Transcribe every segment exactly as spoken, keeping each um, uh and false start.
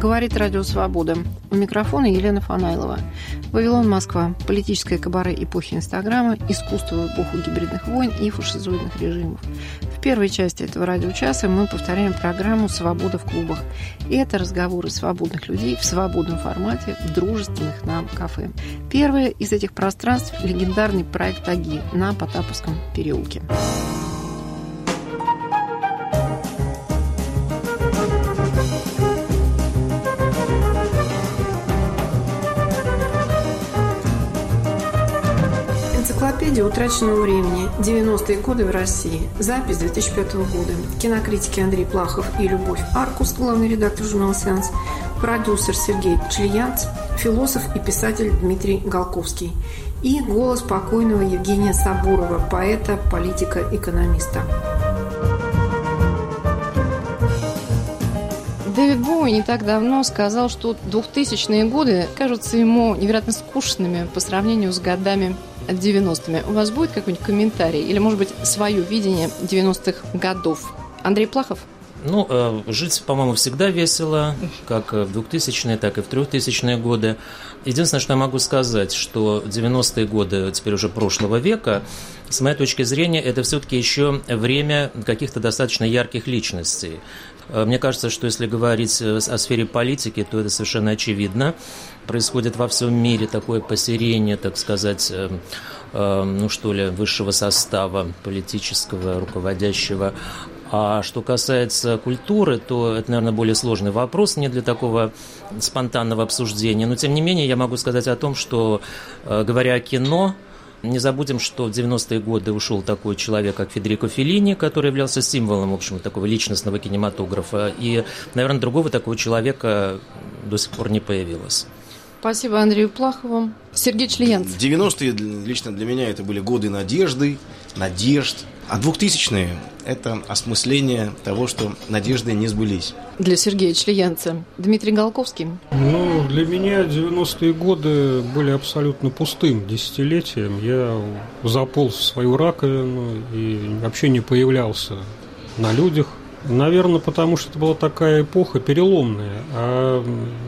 Говорит Радио Свобода. У микрофона Елена Фанайлова. Вавилон, Москва. Политическое кабаре эпохи Инстаграма, искусство в эпоху гибридных войн и фашизоидных режимов. В первой части этого радиочаса мы повторяем программу «Свобода в клубах». И это разговоры свободных людей в свободном формате в дружественных нам кафе. Первое из этих пространств – легендарный проект «Аги» на Потаповском переулке. Энциклопедия утраченного времени. девяностые годы в России. Запись две тысячи пятого года. Кинокритики Андрей Плахов и Любовь Аркус, главный редактор журнала «Сеанс», продюсер Сергей Члиянц, философ и писатель Дмитрий Голковский и голос покойного Евгения Сабурова, поэта, политика, экономиста. Дэвид Боуи не так давно сказал, что двухтысячные годы кажутся ему невероятно скучными по сравнению с годами девяностыми. У вас будет какой-нибудь комментарий или, может быть, свое видение девяностых годов? Андрей Плахов? Ну, э, жить, по-моему, всегда весело, как в двухтысячные, так и в трехтысячные годы. Единственное, что я могу сказать, что девяностые годы, теперь уже прошлого века, с моей точки зрения, это все-таки еще время каких-то достаточно ярких личностей. Мне кажется, что если говорить о сфере политики, то это совершенно очевидно. Происходит во всем мире такое посерение, так сказать, ну что ли, высшего состава политического, руководящего. А что касается культуры, то это, наверное, более сложный вопрос, не для такого спонтанного обсуждения. Но, тем не менее, я могу сказать о том, что, говоря о кино, не забудем, что в девяностые годы ушел такой человек, как Федерико Феллини, который являлся символом, в общем, такого личностного кинематографа. И, наверное, другого такого человека до сих пор не появилось. Спасибо Андрею Плахову. Сергей Члиянц. девяностые лично для меня это были годы надежды, надежд. А двухтысячные – это осмысление того, что надежды не сбылись. Для Сергея Члиянца. Дмитрий Голковский. Ну, для меня девяностые годы были абсолютно пустым десятилетием. Я заполз в свою раковину и вообще не появлялся на людях. Наверное, потому что это была такая эпоха переломная, а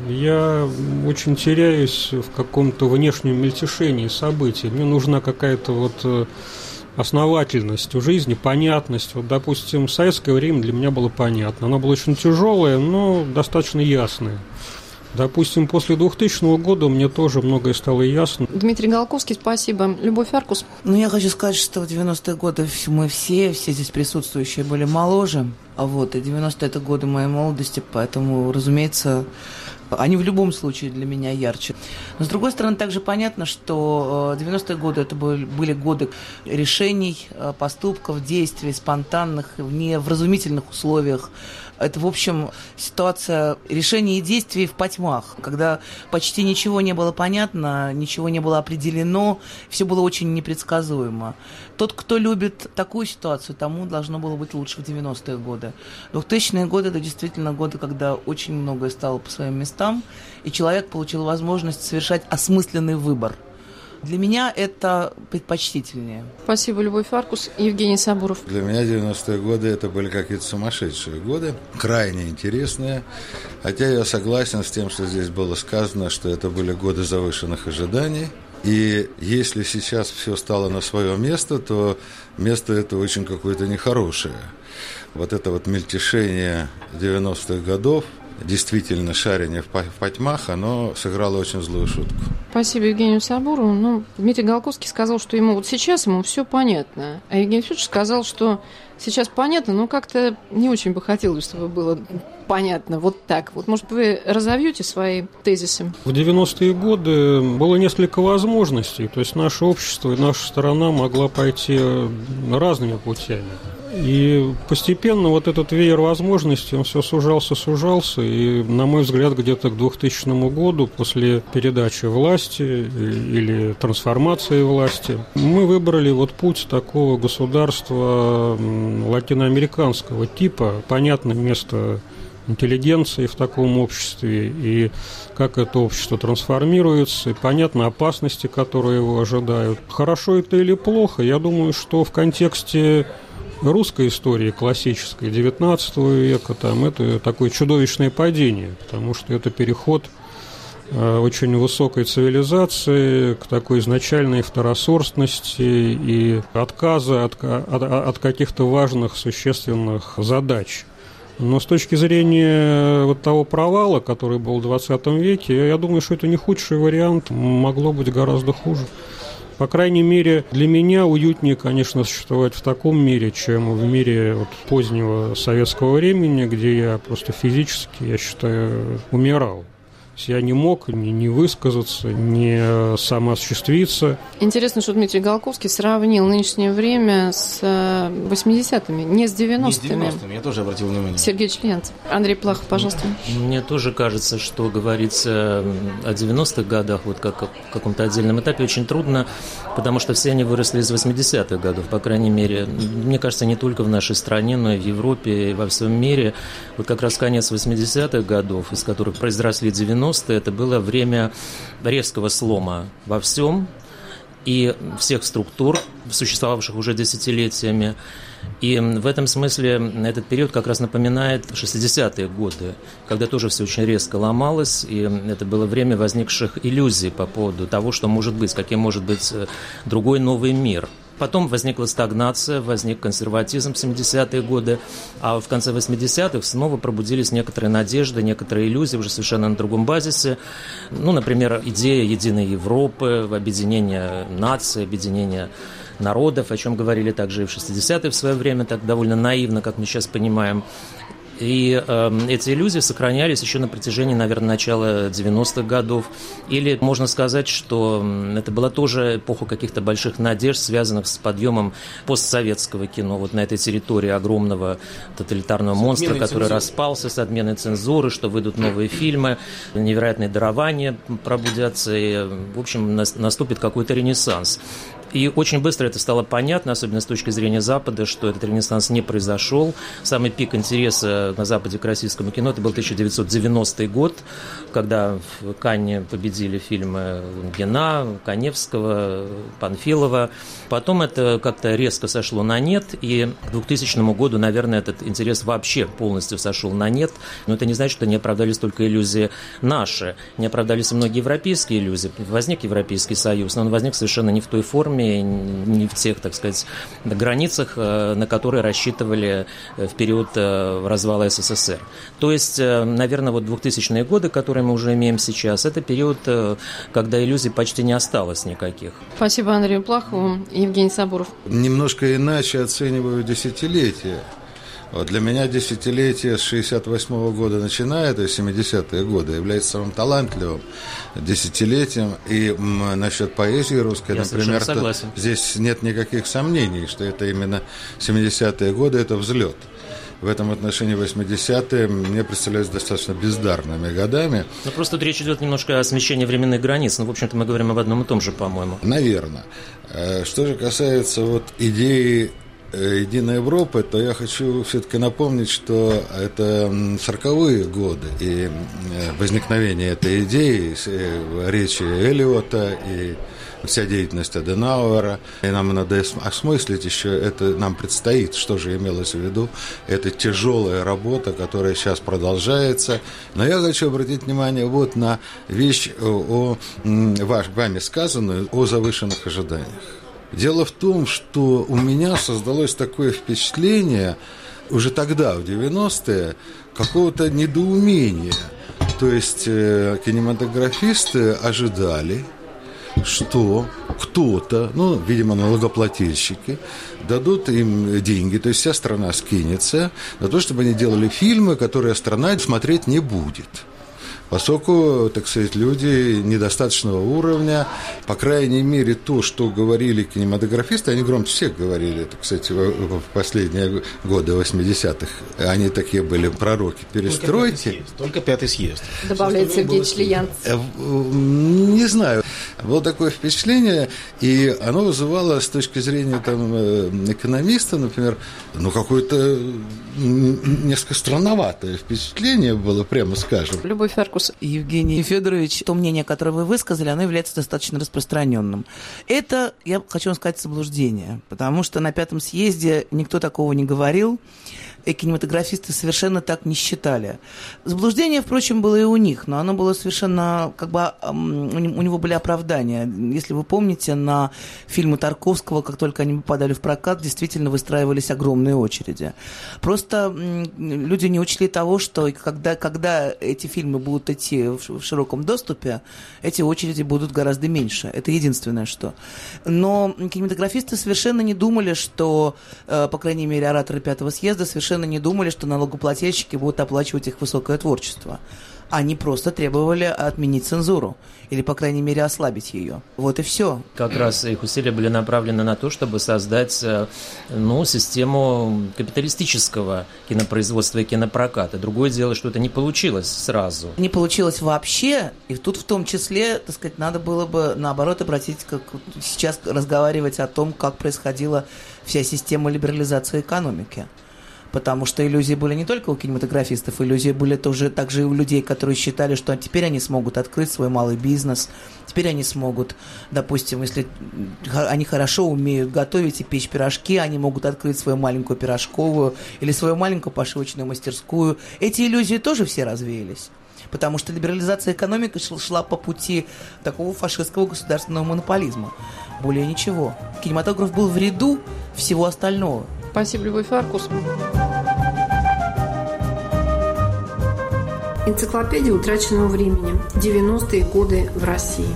я очень теряюсь в каком-то внешнем мельтешении событий. Мне нужна какая-то вот основательность в жизни, понятность. Вот, допустим, в советское время для меня было понятно. Оно было очень тяжелое, но достаточно ясное. Допустим, после двухтысячного года мне тоже многое стало ясно. Дмитрий Голковский, спасибо. Любовь Аркус. Ну, я хочу сказать, что в девяностые годы мы все, все здесь присутствующие были моложе. А вот, и девяностые это годы моей молодости, поэтому, разумеется, они в любом случае для меня ярче. Но, с другой стороны, также понятно, что девяностые годы это были годы решений, поступков, действий, спонтанных, в невразумительных условиях. Это, в общем, ситуация решений и действий в потьмах, когда почти ничего не было понятно, ничего не было определено, все было очень непредсказуемо. Тот, кто любит такую ситуацию, тому должно было быть лучше в девяностые годы. двухтысячные годы – это действительно годы, когда очень многое стало по своим местам, и человек получил возможность совершать осмысленный выбор. Для меня это предпочтительнее. Спасибо, Любовь Аркус. Евгений Сабуров. Для меня девяностые годы это были какие-то сумасшедшие годы, крайне интересные. Хотя я согласен с тем, что здесь было сказано, что это были годы завышенных ожиданий. И если сейчас все стало на свое место, то место это очень какое-то нехорошее. Вот это вот мельтешение девяностых годов, действительно шарение в потьмах, оно сыграло очень злую шутку. Спасибо Евгению Сабурову. Ну, Дмитрий Голковский сказал, что ему вот сейчас ему все понятно. А Евгений Федорович сказал, что сейчас понятно, но как-то не очень бы хотелось, чтобы было понятно вот так. Вот, может, вы разовьете свои тезисы? В девяностые годы было несколько возможностей. То есть наше общество и наша страна могла пойти разными путями. И постепенно вот этот веер возможностей, он все сужался, сужался, и, на мой взгляд, где-то к двухтысячному году, после передачи власти или трансформации власти, мы выбрали вот путь такого государства латиноамериканского типа, понятное место интеллигенции в таком обществе, и как это общество трансформируется, и понятно опасности, которые его ожидают. Хорошо это или плохо, я думаю, что в контексте русской истории классической девятнадцатого века, там, это такое чудовищное падение, потому что это переход очень высокой цивилизации к такой изначальной второсортности и отказа от, от, от каких-то важных, существенных задач. Но с точки зрения вот того провала, который был в двадцатом веке, я думаю, что это не худший вариант, могло быть гораздо хуже. По крайней мере, для меня уютнее, конечно, существовать в таком мире, чем в мире вот позднего советского времени, где я просто физически, я считаю, умирал. Я не мог ни, ни высказаться, ни самоосуществиться. Интересно, что Дмитрий Голковский сравнил нынешнее время с восьмидесятыми, не с девяностыми. Не с девяностыми, я тоже обратил внимание. Сергей Члеянцев. Андрей Плахов, пожалуйста. Мне тоже кажется, что говорится о девяностых годах, вот как о каком-то отдельном этапе, очень трудно, потому что все они выросли из восьмидесятых годов, по крайней мере. Мне кажется, не только в нашей стране, но и в Европе, и во всем мире. Вот как раз конец восьмидесятых годов, из которых произросли девяностые, это было время резкого слома во всем и всех структур, существовавших уже десятилетиями. И в этом смысле этот период как раз напоминает шестидесятые годы, когда тоже все очень резко ломалось, и это было время возникших иллюзий по поводу того, что может быть, каким может быть другой новый мир. Потом возникла стагнация, возник консерватизм в семидесятые годы, а в конце восьмидесятых снова пробудились некоторые надежды, некоторые иллюзии уже совершенно на другом базисе. Ну, например, идея единой Европы, объединения наций, объединения народов, о чем говорили также и в шестидесятые в свое время, так довольно наивно, как мы сейчас понимаем. И э, эти иллюзии сохранялись еще на протяжении, наверное, начала девяностых годов. Или можно сказать, что это была тоже эпоха каких-то больших надежд, связанных с подъемом постсоветского кино. Вот на этой территории огромного тоталитарного монстра, который цензуры. распался с отменой цензуры, что выйдут новые фильмы, невероятные дарования пробудятся, и, в общем, наступит какой-то ренессанс. И очень быстро это стало понятно, особенно с точки зрения Запада, что этот ренессанс не произошел. Самый пик интереса на Западе к российскому кино – это был тысяча девятьсот девяностый год, когда в Канне победили фильмы Лунгина, Каневского, Панфилова. Потом это как-то резко сошло на нет, и к двухтысячному году, наверное, этот интерес вообще полностью сошел на нет. Но это не значит, что не оправдались только иллюзии наши. Не оправдались и многие европейские иллюзии. Возник Европейский Союз, но он возник совершенно не в той форме, не в тех, так сказать, границах, на которые рассчитывали в период развала СССР. То есть, наверное, вот двухтысячные годы, которые мы уже имеем сейчас, это период, когда иллюзий почти не осталось никаких. Спасибо Андрею Плахову. Евгений Сабуров. Немножко иначе оцениваю десятилетия. Вот для меня десятилетие с шестьдесят восьмого года начиная, то есть семидесятые годы, является самым талантливым десятилетием. И м, насчет поэзии русской, Я например, то здесь нет никаких сомнений, что это именно семидесятые годы, это взлет. В этом отношении восьмидесятые мне представляются достаточно бездарными годами. Ну, просто тут речь идет немножко о смещении временных границ. Ну, в общем-то, мы говорим об одном и том же, по-моему. Наверное. Что же касается вот идеи Единой Европы, то я хочу все-таки напомнить, что это сороковые годы, и возникновение этой идеи, речи Эллиота и вся деятельность Аденауэра, и нам надо осмыслить еще, это нам предстоит, что же имелось в виду, это тяжелая работа, которая сейчас продолжается. Но я хочу обратить внимание вот на вещь, о, вами сказанную, о завышенных ожиданиях. Дело в том, что у меня создалось такое впечатление уже тогда, в девяностые, какого-то недоумения. То есть э, кинематографисты ожидали, что кто-то, ну, видимо, налогоплательщики, дадут им деньги, то есть вся страна скинется на то, чтобы они делали фильмы, которые страна смотреть не будет. Поскольку, так сказать, люди недостаточного уровня, по крайней мере, то, что говорили кинематографисты, они громче всех говорили, это, кстати, в последние годы восьмидесятых, они такие были пророки перестройки. Только пятый съезд. Добавляет Сергей Члеянцев. Не знаю. Было такое впечатление, и оно вызывало с точки зрения там, экономиста, например, ну, какое-то несколько странноватое впечатление было, прямо скажем. Любовь Феркус. Евгений Федорович, то мнение, которое вы высказали, оно является достаточно распространенным. Это, я хочу вам сказать, заблуждение, потому что на пятом съезде никто такого не говорил, и кинематографисты совершенно так не считали. Заблуждение, впрочем, было и у них, но оно было совершенно, как бы, у него были оправдания. Если вы помните, на фильмы Тарковского, как только они попадали в прокат, действительно выстраивались огромные очереди. Просто люди не учли того, что когда, когда эти фильмы будут идти в широком доступе, эти очереди будут гораздо меньше. Это единственное, что. Но кинематографисты совершенно не думали, что, по крайней мере, ораторы пятого съезда совершенно не думали, что налогоплательщики будут оплачивать их высокое творчество. Они просто требовали отменить цензуру. Или, по крайней мере, ослабить ее. Вот и все. Как раз их усилия были направлены на то, чтобы создать, ну, систему капиталистического кинопроизводства и кинопроката. Другое дело, что это не получилось сразу. Не получилось вообще. И тут в том числе, так сказать, надо было бы, наоборот, обратить, как сейчас разговаривать о том, как происходила вся система либерализации экономики. Потому что иллюзии были не только у кинематографистов, иллюзии были тоже также и у людей, которые считали, что теперь они смогут открыть свой малый бизнес, теперь они смогут, допустим, если они хорошо умеют готовить и печь пирожки, они могут открыть свою маленькую пирожковую или свою маленькую пошивочную мастерскую. Эти иллюзии тоже все развеялись. Потому что либерализация экономики шла по пути такого фашистского государственного монополизма. Более ничего. Кинематограф был в ряду всего остального. Спасибо, Любовь Феркус. Энциклопедия утраченного времени. девяностые годы в России.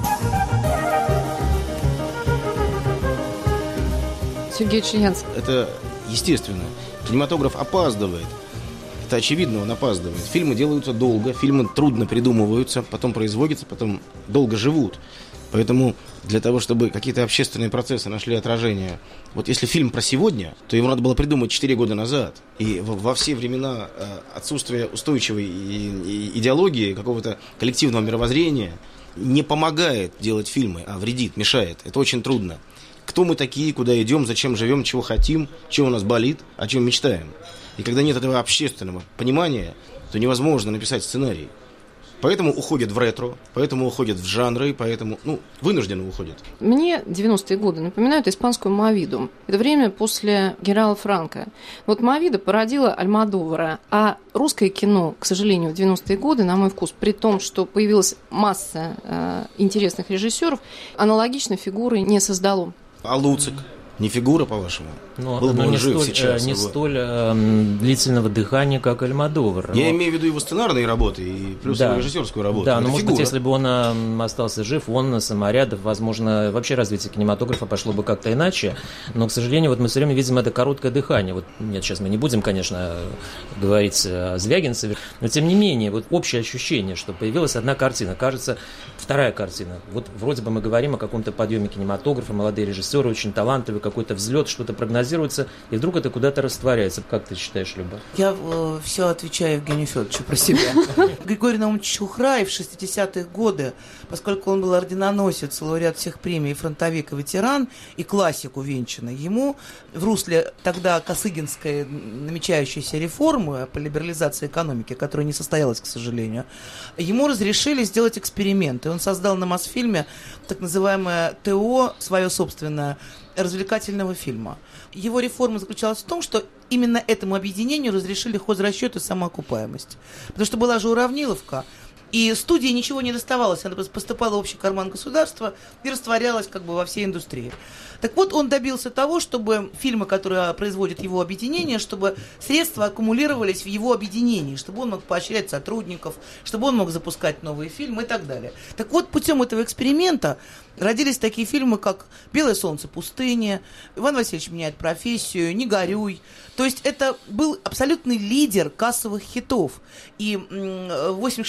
Сергей Членц. Это естественно. Кинематограф опаздывает. Это очевидно, он опаздывает. Фильмы делаются долго, фильмы трудно придумываются, потом производятся, потом долго живут. Поэтому для того, чтобы какие-то общественные процессы нашли отражение, вот если фильм про сегодня, то его надо было придумать четыре года назад. И во все времена отсутствия устойчивой идеологии, какого-то коллективного мировоззрения не помогает делать фильмы, а вредит, мешает. Это очень трудно. Кто мы такие, куда идем, зачем живем, чего хотим, чего у нас болит, о чем мечтаем. И когда нет этого общественного понимания, то невозможно написать сценарий. Поэтому уходят в ретро, поэтому уходят в жанры, поэтому, ну, вынужденно уходят. Мне девяностые годы напоминают испанскую Мовиду. Это время после генерала Франко. Вот Мовида породила Альмодовара, а русское кино, к сожалению, в девяностые годы, на мой вкус, при том, что появилась масса э, интересных режиссеров, аналогичной фигуры не создало. А Луцик? Не фигура, по-вашему? Но, Был бы но он не жив столь, сейчас. Не его. столь э, длительного дыхания, как Альмодовар. Я но... имею в виду его сценарные работы и плюс да. его режиссерскую работу. Да, Это но, может фигура. быть, если бы он э, остался жив, он, Саморядов, возможно, вообще развитие кинематографа пошло бы как-то иначе. Но, к сожалению, вот мы все время видим это короткое дыхание. Вот, нет, сейчас мы не будем, конечно, говорить о Звягинцеве, но, тем не менее, вот общее ощущение, что появилась одна картина. Кажется, вторая картина. Вот вроде бы мы говорим о каком-то подъеме кинематографа, молодые режиссеры, очень талантливые, какой-то взлет, что-то прогнозируется, и вдруг это куда-то растворяется. Как ты считаешь, Люба? Я э, все отвечаю Евгению Федоровичу про себя. Григорий Наумович Шухраев в шестидесятые годы, поскольку он был орденоносец, лауреат всех премий, фронтовик и ветеран, и классик увенчанный, ему в русле тогда косыгинской намечающейся реформы по либерализации экономики, которая не состоялась, к сожалению, ему разрешили сделать эксперимент. И он создал на Мосфильме так называемое ТО, свое собственное, развлекательного фильма. Его реформа заключалась в том, что именно этому объединению разрешили хозрасчет и самоокупаемость. Потому что была же уравниловка, и студии ничего не доставалось, она поступала в общий карман государства и растворялась как бы во всей индустрии. Так вот, он добился того, чтобы фильмы, которые производит его объединение, чтобы средства аккумулировались в его объединении, чтобы он мог поощрять сотрудников, чтобы он мог запускать новые фильмы и так далее. Так вот, путем этого эксперимента родились такие фильмы, как «Белое солнце пустыни», «Иван Васильевич меняет профессию», «Не горюй». То есть это был абсолютный лидер кассовых хитов. И в восемьдесят шестом году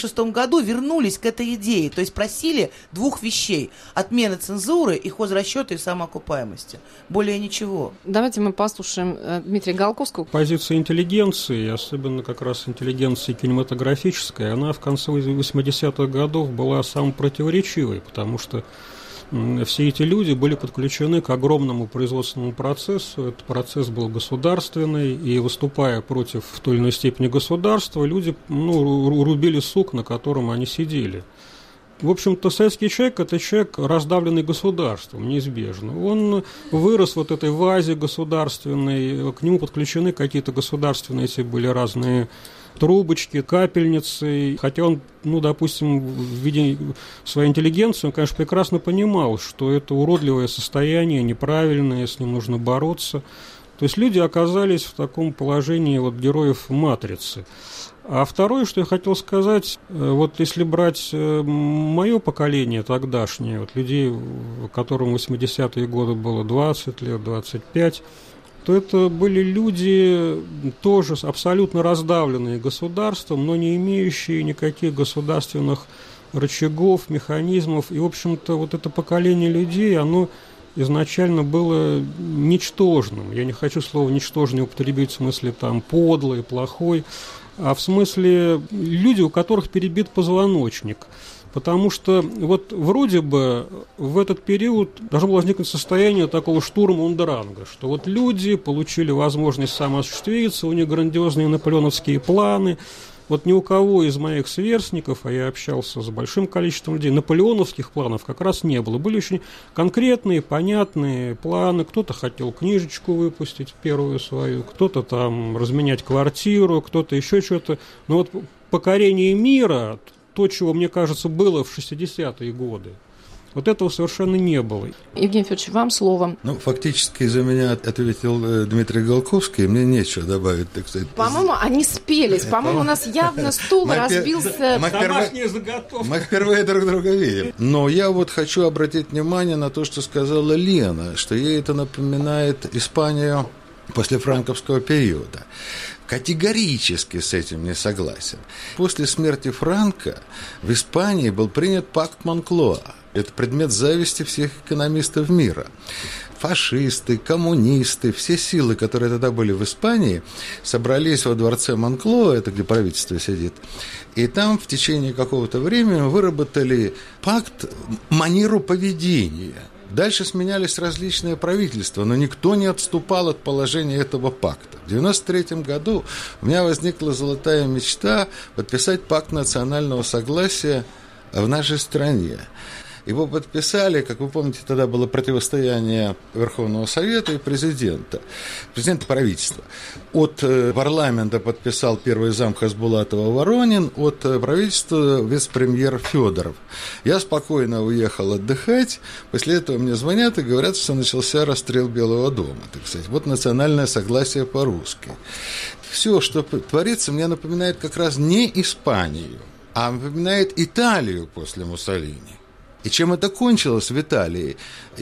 году вернулись к этой идее, то есть просили двух вещей: отмены цензуры и хозрасчета и самоокупаемости. Более ничего. Давайте мы послушаем Дмитрия Голковского. Позиция интеллигенции, особенно как раз интеллигенции кинематографической, она в конце восьмидесятых годов была самой противоречивой, потому что все эти люди были подключены к огромному производственному процессу. Этот процесс был государственный, и, выступая против в той или иной степени государства, люди ну, рубили сук, на котором они сидели. В общем-то, советский человек – это человек, раздавленный государством, неизбежно. Он вырос в этой вазе государственной, к нему подключены какие-то государственные, эти были разные трубочки, капельницы. Хотя он, ну, допустим, в виде своей интеллигенции, он, конечно, прекрасно понимал, что это уродливое состояние, неправильное, с ним нужно бороться. То есть люди оказались в таком положении вот героев «Матрицы». А второе, что я хотел сказать, вот если брать мое поколение тогдашнее, вот людей, которым в восьмидесятые годы было двадцать лет, двадцать пять, то это были люди тоже абсолютно раздавленные государством, но не имеющие никаких государственных рычагов, механизмов. И, в общем-то, вот это поколение людей, оно изначально было ничтожным. Я не хочу слово «ничтожный» употребить в смысле там «подлый», «плохой», а в смысле люди, у которых перебит позвоночник. Потому что вот вроде бы в этот период должно было возникнуть состояние такого штурма Ундеранга, что вот люди получили возможность самоосуществиться, у них грандиозные наполеоновские планы. Вот ни у кого из моих сверстников, а я общался с большим количеством людей, наполеоновских планов как раз не было. Были очень конкретные, понятные планы. Кто-то хотел книжечку выпустить, первую свою, кто-то там разменять квартиру, кто-то еще что-то. Но вот покорение мира, то, чего, мне кажется, было в шестидесятые годы, вот этого совершенно не было. Евгений Федорович, вам слово. Ну, фактически за меня ответил Дмитрий Голковский, мне нечего добавить, так сказать. По-моему, они спелись. По-моему, у нас явно стул разбился. Домашняя заготовка. Мы впервые друг друга видим. Но я вот хочу обратить внимание на то, что сказала Лена, что ей это напоминает Испанию после франковского периода. Категорически с этим не согласен. После смерти Франко в Испании был принят пакт Монклоа. Это предмет зависти всех экономистов мира. Фашисты, коммунисты, все силы, которые тогда были в Испании, собрались во дворце Монклоа, это где правительство сидит, и там в течение какого-то времени выработали пакт, манеру поведения. Дальше сменялись различные правительства, но никто не отступал от положения этого пакта. В девяносто третьем году у меня возникла золотая мечта подписать пакт национального согласия в нашей стране. Его подписали, как вы помните, тогда было противостояние Верховного Совета и президента, президента правительства. От парламента подписал первый зам Хасбулатова Воронин, от правительства вице-премьер Федоров. Я спокойно уехал отдыхать, после этого мне звонят и говорят, что начался расстрел Белого дома, так сказать. Вот национальное согласие по-русски. Все, что творится, мне напоминает как раз не Испанию, а напоминает Италию после Муссолини. И чем это кончилось в Италии?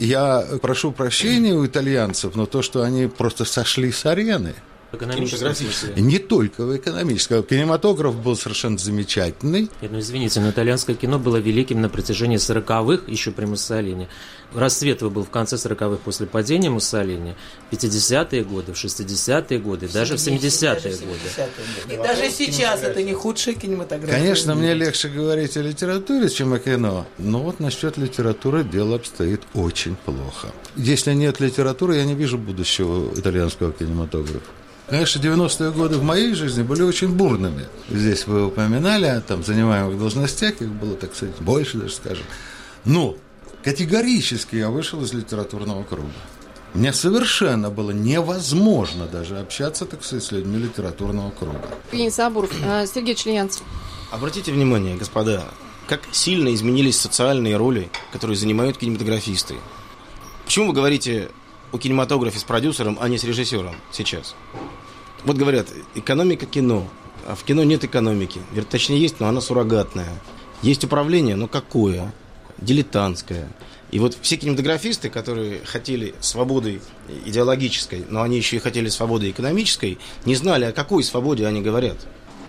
Я прошу прощения у итальянцев, но то, что они просто сошли с арены. В экономическом смысле? Не только в экономическом. Кинематограф был совершенно замечательный. Нет, ну извините, но итальянское кино было великим на протяжении сороковых, еще при Муссолини. Расцвет был в конце сороковых после падения Муссолини, в пятидесятые годы, в шестидесятые годы, даже в семидесятые годы. И даже сейчас это не худшая кинематография. Конечно, мне легче говорить о литературе, чем о кино. Но вот насчет литературы дело обстоит очень плохо. Если нет литературы, я не вижу будущего итальянского кинематографа. Конечно, девяностые годы в моей жизни были очень бурными. Здесь вы упоминали о там, занимаемых должностях, их было, так сказать, больше даже, скажем. Но категорически я вышел из литературного круга. Мне совершенно было невозможно даже общаться, так сказать, с людьми литературного круга. Евгений Сабуров, Сергей Члянцев. Обратите внимание, господа, как сильно изменились социальные роли, которые занимают кинематографисты. Почему вы говорите о кинематографе с продюсером, а не с режиссером сейчас? Вот говорят, экономика кино, а в кино нет экономики. Точнее, есть, но она суррогатная. Есть управление, но какое? Дилетантское. И вот все кинематографисты, которые хотели свободы идеологической, но они еще и хотели свободы экономической, не знали, о какой свободе они говорят.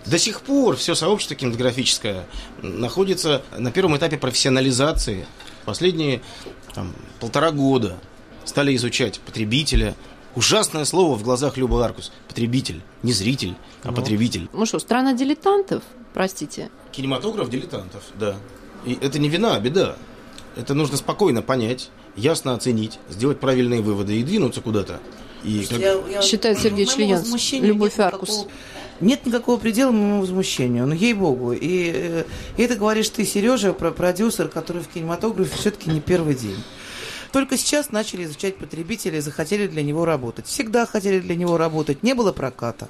До сих пор все сообщество кинематографическое находится на первом этапе профессионализации. Последние там, полтора года стали изучать потребителя. Ужасное слово в глазах Любы Аркус. Потребитель. Не зритель, а ну. потребитель. Ну что, страна дилетантов, простите? Кинематограф дилетантов, да. И это не вина, а беда. Это нужно спокойно понять, ясно оценить, сделать правильные выводы и двинуться куда-то. И как... я, я... Считает Сергей Члиянц, Любовь Аркус. Никакого, нет никакого предела моему возмущению, ну ей-богу. И, и это говоришь ты, Сережа, про продюсер, который в кинематографе все-таки не первый день. Только сейчас начали изучать потребителя и захотели для него работать. Всегда хотели для него работать, не было проката.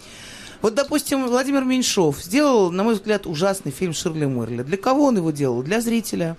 Вот, допустим, Владимир Меньшов сделал, на мой взгляд, ужасный фильм «Ширли Мырли». Для кого он его делал? Для зрителя.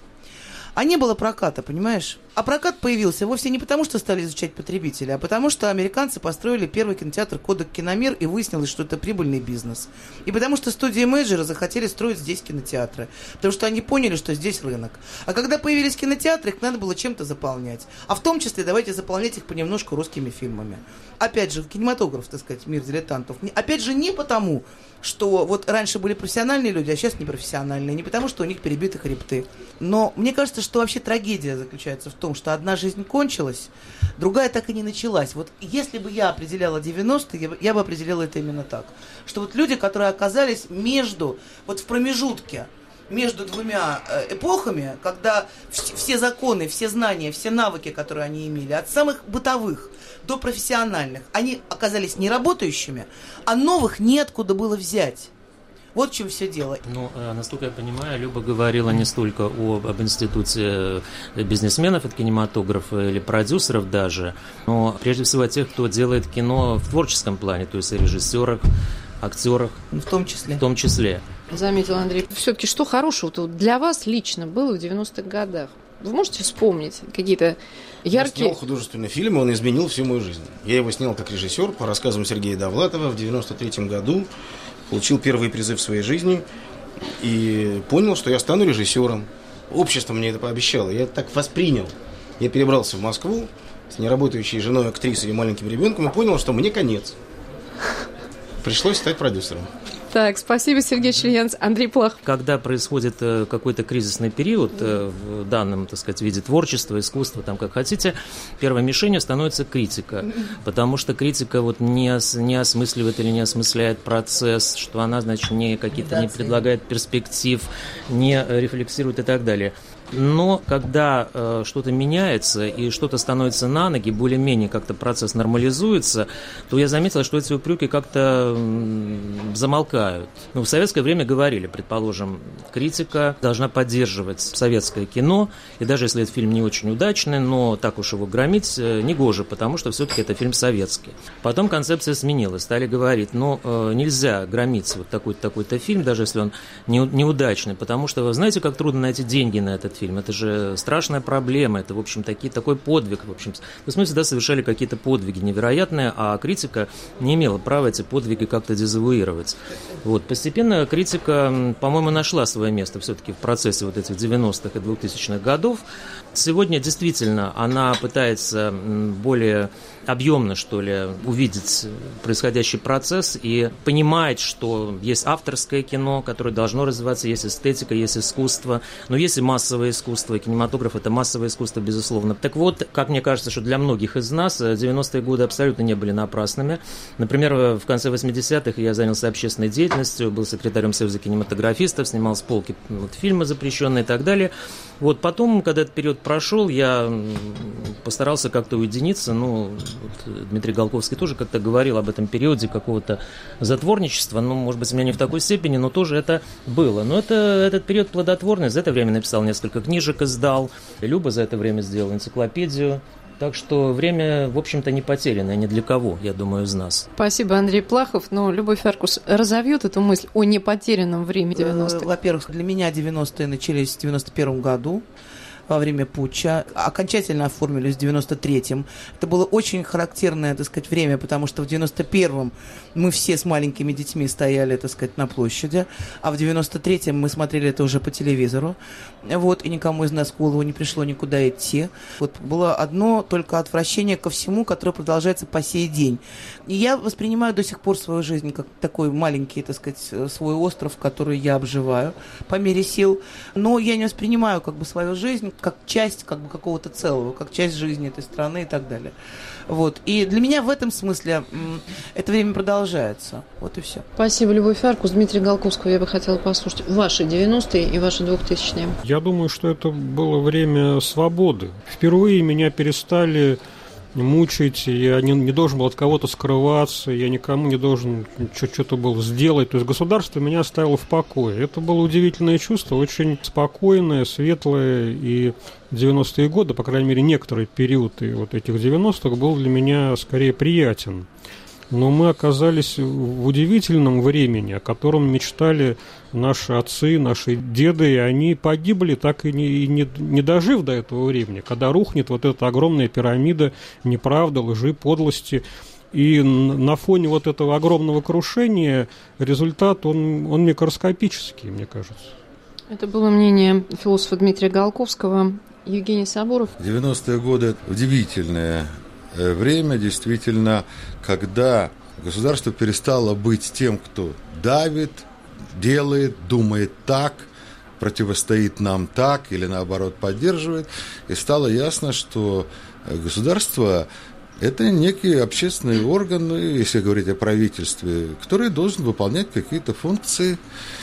А не было проката, понимаешь? А прокат появился вовсе не потому, что стали изучать потребителя, а потому, что американцы построили первый кинотеатр «Кодек Киномир», и выяснилось, что это прибыльный бизнес. И потому что студии-менеджеры захотели строить здесь кинотеатры. Потому что они поняли, что здесь рынок. А когда появились кинотеатры, их надо было чем-то заполнять. А в том числе давайте заполнять их понемножку русскими фильмами. Опять же, кинематограф, так сказать, мир дилетантов. Опять же, не потому, что вот раньше были профессиональные люди, а сейчас непрофессиональные. Не потому, что у них перебиты хребты. Но мне кажется, что вообще трагедия заключается в том, что одна жизнь кончилась, другая так и не началась. Вот если бы я определяла девяностые, я бы, я бы определяла это именно так. Что вот люди, которые оказались между, вот в промежутке, между двумя эпохами, когда все законы, все знания, все навыки, которые они имели, от самых бытовых до профессиональных, они оказались не работающими, а новых неоткуда было взять. Вот в чем все дело. Ну, насколько я понимаю, Люба говорила не столько о, об институте бизнесменов от кинематографа или продюсеров даже, но прежде всего о тех, кто делает кино в творческом плане, то есть о режиссерах, актерах. В том числе. В том числе. Заметил Андрей. Все-таки что хорошего-то для вас лично было в девяностых годах? Вы можете вспомнить какие-то яркие... Я снял художественный фильм, и он изменил всю мою жизнь. Я его снял как режиссер по рассказам Сергея Довлатова в девяносто третьем году. Получил первый призыв в своей жизни и понял, что я стану режиссером. Общество мне это пообещало. Я это так воспринял. Я перебрался в Москву с неработающей женой, актрисой и маленьким ребенком и понял, что мне конец. Пришлось стать продюсером. Так, спасибо, Сергей Члиянц. Андрей Плахов. Когда происходит какой-то кризисный период в данном, так сказать, виде творчества, искусства, там как хотите, первой мишенью становится критика. Потому что критика вот не, ос, не осмысливает или не осмысляет процесс, что она, значит, не какие-то не предлагает перспектив, не рефлексирует и так далее. Но когда э, что-то меняется и что-то становится на ноги, более-менее как-то процесс нормализуется, то я заметила, что эти упреки как-то м, замолкают. Ну, в советское время говорили, предположим, критика должна поддерживать советское кино, и даже если этот фильм не очень удачный, но так уж его громить э, негоже, потому что все-таки это фильм советский. Потом концепция сменилась, стали говорить, ну, э, нельзя громить вот такой-то, такой-то фильм, даже если он не, неудачный, потому что вы знаете, как трудно найти деньги на этот фильм. Фильм. Это же страшная проблема, это, в общем, такие, такой подвиг. В общем, мы всегда совершали какие-то подвиги невероятные, а критика не имела права эти подвиги как-то дезавуировать. Вот. Постепенно критика, по-моему, нашла свое место все-таки в процессе вот этих девяностых и двухтысячных годов. Сегодня действительно она пытается более объемно, что ли, увидеть происходящий процесс и понимает, что есть авторское кино, которое должно развиваться, есть эстетика, есть искусство, но есть и массовое искусство, и кинематограф – это массовое искусство, безусловно. Так вот, как мне кажется, что для многих из нас девяностые годы абсолютно не были напрасными. Например, в конце восьмидесятых я занялся общественной деятельностью, был секретарем Союза кинематографистов, снимал с полки вот, фильмы запрещенные и так далее. Вот потом, когда этот период прошел, я постарался как-то уединиться, ну, вот Дмитрий Голковский тоже как-то говорил об этом периоде какого-то затворничества, ну, может быть, у меня не в такой степени, но тоже это было. Но это, этот период плодотворный, за это время написал несколько книжек, издал, Люба за это время сделала энциклопедию. Так что время, в общем-то, не потерянное ни для кого, я думаю, из нас. Спасибо, Андрей Плахов. Но Любовь Аркус разовьет эту мысль о непотерянном времени девяностых. Во-первых, для меня девяностые начались в девяносто первом году. во время путча, окончательно оформились в девяносто третьем. Это было очень характерное, так сказать, время, потому что в девяносто первом мы все с маленькими детьми стояли, так сказать, на площади, а в девяносто третьем мы смотрели это уже по телевизору, вот, и никому из нас в голову не пришло никуда идти. Вот было одно только отвращение ко всему, которое продолжается по сей день. И я воспринимаю до сих пор свою жизнь как такой маленький, так сказать, свой остров, который я обживаю по мере сил, но я не воспринимаю как бы свою жизнь как часть как бы какого-то целого, как часть жизни этой страны и так далее. Вот. И для меня в этом смысле это время продолжается. Вот и все. Спасибо, Любовь Аркус. Дмитрия Голковского я бы хотела послушать. Ваши девяностые и ваши двухтысячные. Я думаю, что это было время свободы. Впервые меня перестали мучить, я не, не должен был от кого-то скрываться, я никому не должен что-то был сделать. То есть государство меня оставило в покое. Это было удивительное чувство, очень спокойное, светлое. И девяностые годы, по крайней мере, некоторый период и вот этих девяностых был для меня скорее приятен. Но мы оказались в удивительном времени, о котором мечтали наши отцы, наши деды, и они погибли, так и не, и не, не дожив до этого времени, когда рухнет вот эта огромная пирамида неправды, лжи, подлости. И на фоне вот этого огромного крушения результат, он, он микроскопический, мне кажется. Это было мнение философа Дмитрия Голковского. Евгений Сабуров. девяностые годы – удивительное время, действительно, когда государство перестало быть тем, кто давит, делает, думает так, противостоит нам так или, наоборот, поддерживает. И стало ясно, что государство – это некий общественный орган, если говорить о правительстве, который должен выполнять какие-то функции.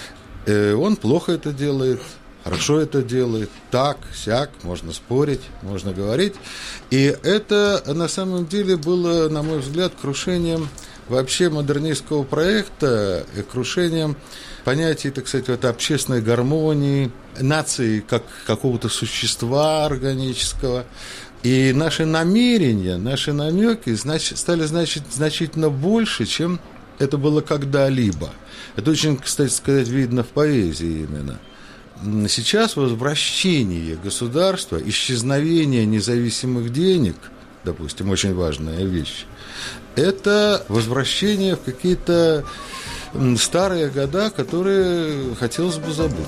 Он плохо это делает, хорошо это делает, так, сяк, можно спорить, можно говорить. И это на самом деле было, на мой взгляд, крушением вообще модернистского проекта, крушением понятий, так сказать, вот, общественной гармонии, нации как какого-то существа органического. И наши намерения, наши намеки значит, стали значить, значительно больше, чем это было когда-либо. Это очень, кстати сказать, видно в поэзии именно. Сейчас возвращение государства, исчезновение независимых денег, допустим, очень важная вещь, это возвращение в какие-то старые года, которые хотелось бы забыть.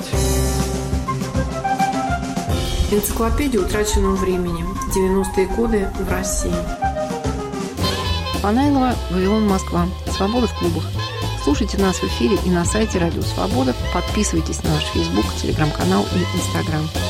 Энциклопедия утраченного времени. девяностые годы в России. Фанайлова, Вавилон, Москва. Свобода в клубах. Слушайте нас в эфире и на сайте Радио Свобода. Подписывайтесь на наш Фейсбук, Телеграм-канал и Инстаграм.